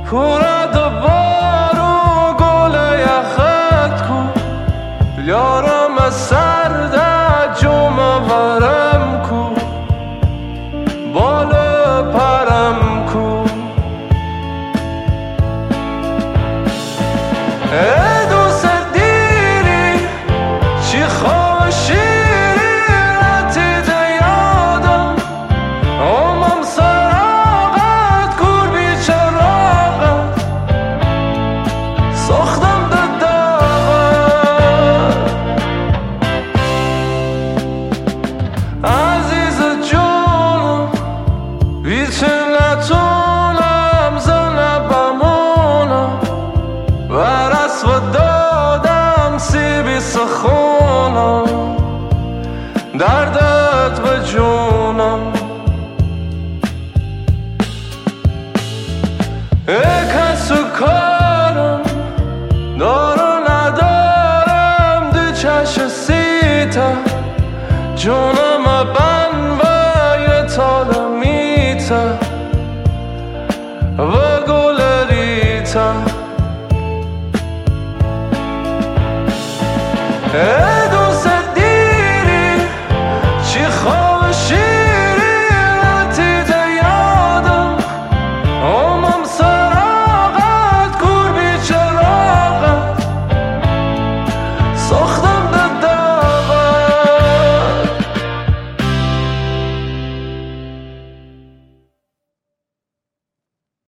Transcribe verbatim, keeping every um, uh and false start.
پورد و بارو گل یخت کو یارم از سرد جمع ورم کو بالا پرم کو ای دوست دیری چی خوشی رتید یادم آمم سراغت کور بی چراغت ساختم ده داغت عزیز جونم هیچ نتونم زنه بمونم ورس و دادم سیبی سخونم دردت به جونم ای کس و کارم دارو ندارم دو چش سیتا جونم بن و یه تاله میتا و گل ریتا